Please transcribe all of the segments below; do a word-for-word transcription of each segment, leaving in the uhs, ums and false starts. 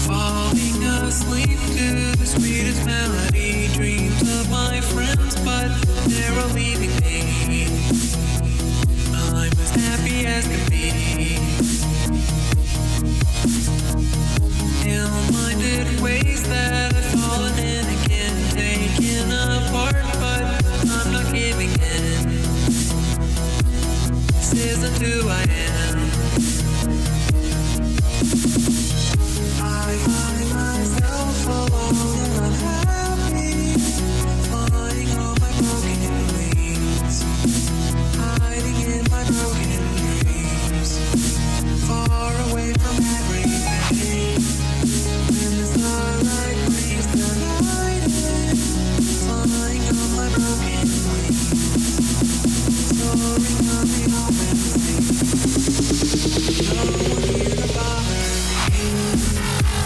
Falling asleep to the sweetest melody, dreams of my friends, but they're all leaving me. I'm as happy as can be. Ill-minded ways that I've fallen in again, taken apart, but I'm not giving in. This isn't who I am. I find myself alone and unhappy, flying on my broken wings, hiding in my broken dreams, far away from everything. When the starlight brings the night in, flying on my broken wings, soaring on the open sea. No one here to bother me.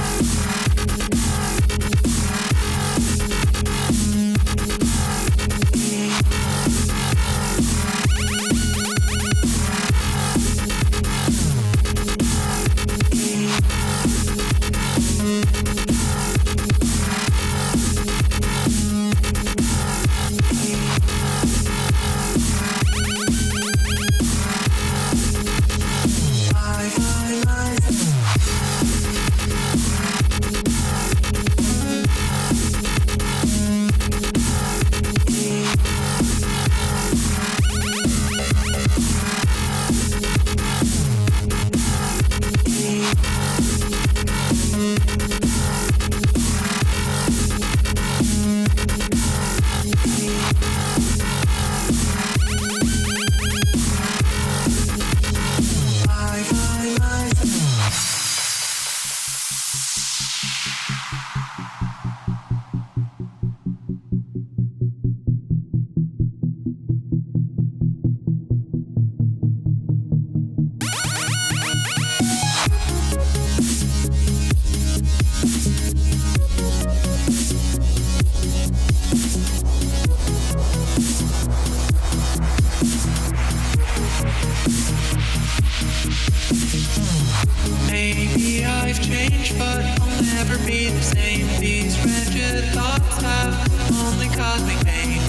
Maybe I've changed, but I'll never be the same. These wretched thoughts have only caused me pain.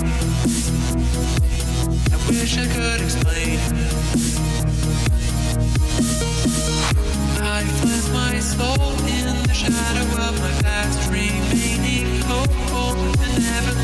I wish I could explain. I've left my soul in the shadow of my past, remaining hopeful and never